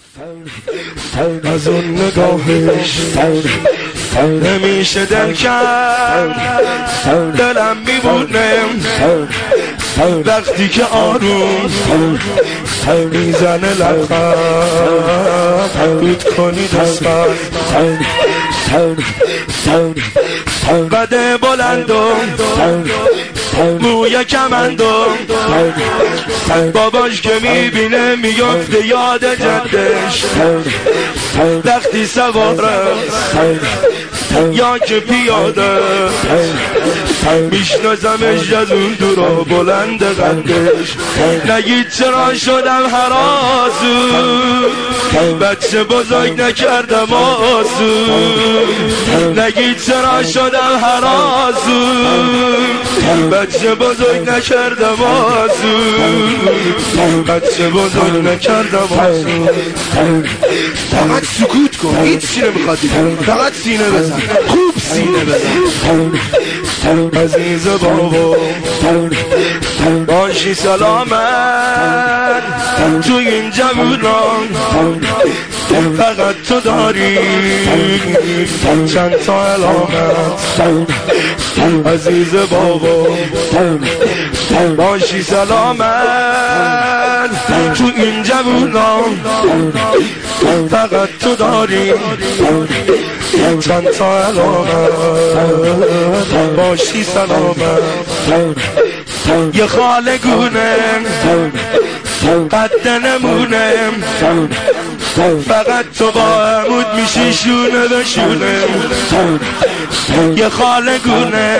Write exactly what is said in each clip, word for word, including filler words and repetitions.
از اون نگاهش نمیشه دل کرد، دلم میبونه وقتی که آروم میزنه لبخند بود کنی دستم قده بلندم موی کمندم باباش که میبینه میفته یاد جدش وقتی سواره یا که پیاده میشناسمش از اون دورا بلند قدش. نگید چرا شدم هراسو بچه بزرگ نکردم آسون، نگید چرا شدم هراسو بچه بزرگ نکردم آسون، بچه بزرگ نکردم آسون. فقط سکوت کن، هیچ چی نمیخواد دیگه، فقط سینه بزن، خوب سینه بزن. عزیز بابا باشی سلامت تو این جوونان، فقط تو داری چند تا علامت. عزیز بابا باشی سلامت تو این جوونان، فقط تو داری چند تا علامت. باشی سلامت یه خالگونه قد نمونه، فقط تو با عمود میشی شونه به شونه. یه خالگونه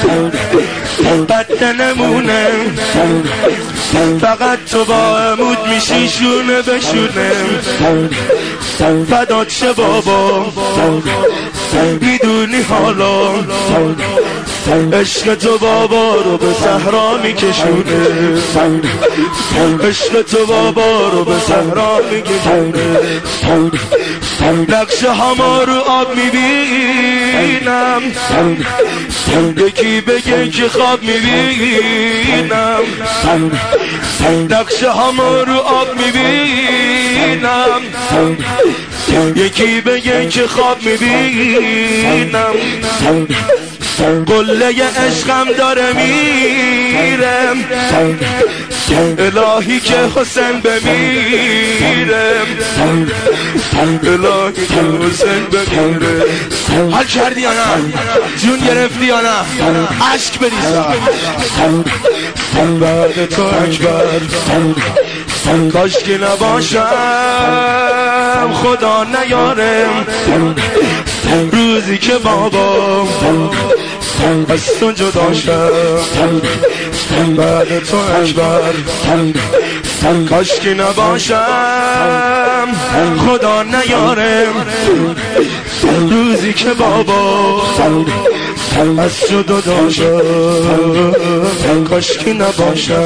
قد نمونه، فقط تو با عمود میشی شونه به شونه. فدات شه بابا میدونی حالا عشق تو بابا رو به صحرا میکشونه، عشق تو بابا رو به صحرا میکشونه. نقشه هما رو آب میبینم، یکی بگه که خواب میبینم. نقشه هما رو آب میبینم، یکی بگه که خواب میبینم. قله عشقم داره میرم، الهی که حسین بمیرم، الهی که حسین بمیرم. حال کردی یا نه؟ جون گرفتی یا نه؟ عشق بریزم بعد تو اکبر. کاش که نباشم خدا نیارم روزی که بابا از تو جدا شم، بعد تو اکبر. کاش که نباشم خدا نیارم روزی که بابا از تو جدا شم، کاش که نباشم.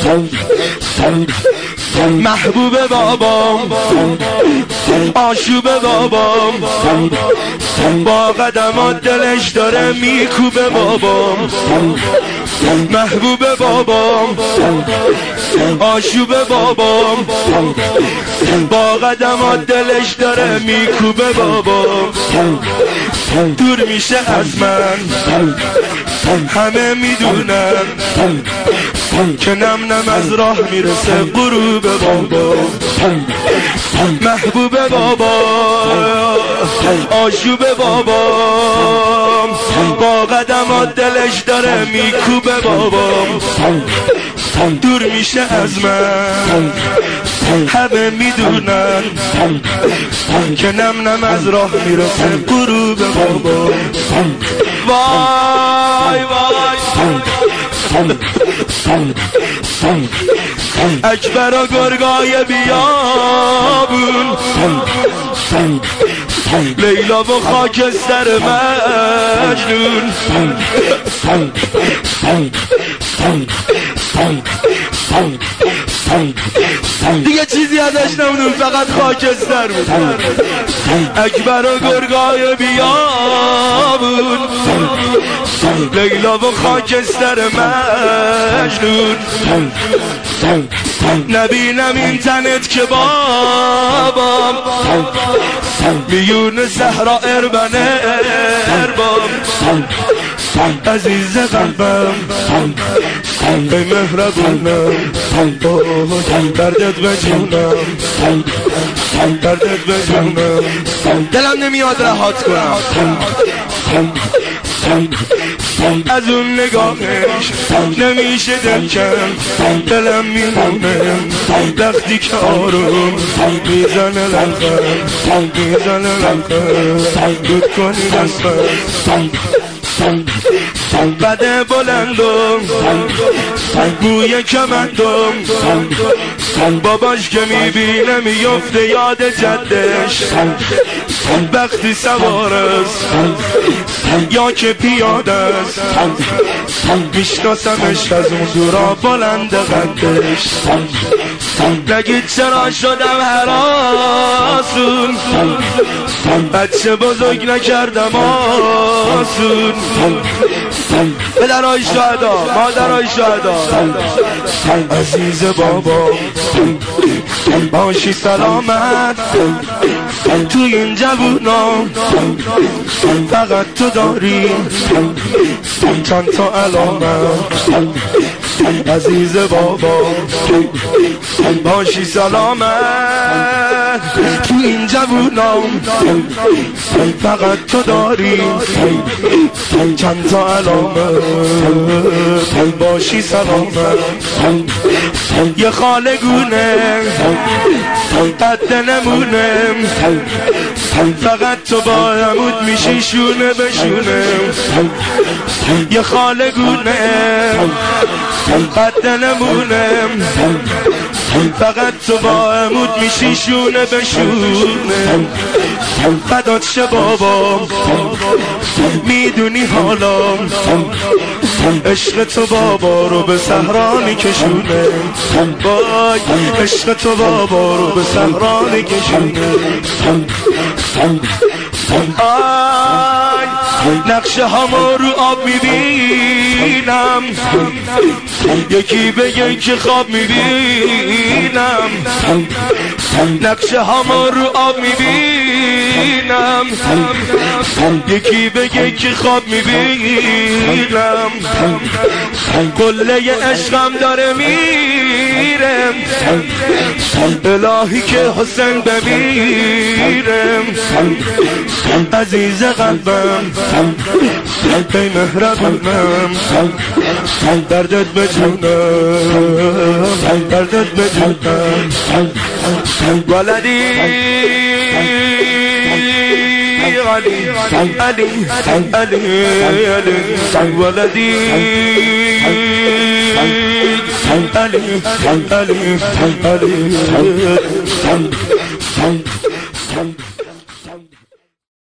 محبوب بابام آشوب بابام، با قدمات دلش داره میکوبه بابام. محبوب بابام آشوب بابام، با قدمات دلش داره میکوبه بابام. دور میشه از من همه میدونن که نم نم از راه میرسه غروب بابا. محبوب بابا آشوب بابا، با قدمات دلش داره میکوبه بابا. دور میشه از من همه میدونن که نم نم از راه میرسه غروب بابا. وای وای اکبر و گرگای بیابون، لیلا و خاکستر مجنون. دیگه چیزی ازش نمونون، فقط خاکستر بود. اکبر و گرگای بیابون، لیلا و خاکستر مجنون. نبینم اینترنت که بابا میون صحرا اربنه ارباب عزیز قلبم ای مهربونم دردت به جونم دردت به جونم دلم نمیاد رهات کنم از اون نگاهش نمیشه دلکم دلم میمونه وقتی که آروم میزنه لبخند میزنه لبخند دود کنی دستم بده بلندم بوی کمندم باباش که میبینه میفته یاد جدش وقتی سوار است یا که پیاده است میشناسمش از اون دورا بلند قدش نگید چرا شدم هراسون بچه بزرگ نکردم آسون پدرهای شهدا مادرهای شهدا عزیز بابا باشی سلامت تو این جوونا فقط تو داری چند تا علامت عزیز بابا باشی سلامت تو این جوونا فقط تو داری چند تا علامت باشی سلامت یه خالگونه قد نمونه فقط تو با عمود میشی شونه به شونه یه خالگونه قد نمونه فقط تو با عمود میشی شونه به شونه فدات شه بابا میدونی حالا عشق تو بابا رو به صحرا میکشونه وای عشق تو بابا رو به صحرا میکشونه آی نقشه همو رو آب میبینم یکی به یکی خواب میبینم نقشه همو رو آب میبینم یکی به یکی خواب میبینم قله عشقم داره میرم الهی که حسین بمیرم عزیز قلبم ای مهربونم دردت به جونم دردت به جونم ولدی علی علی علی علی ولدی علی علی علی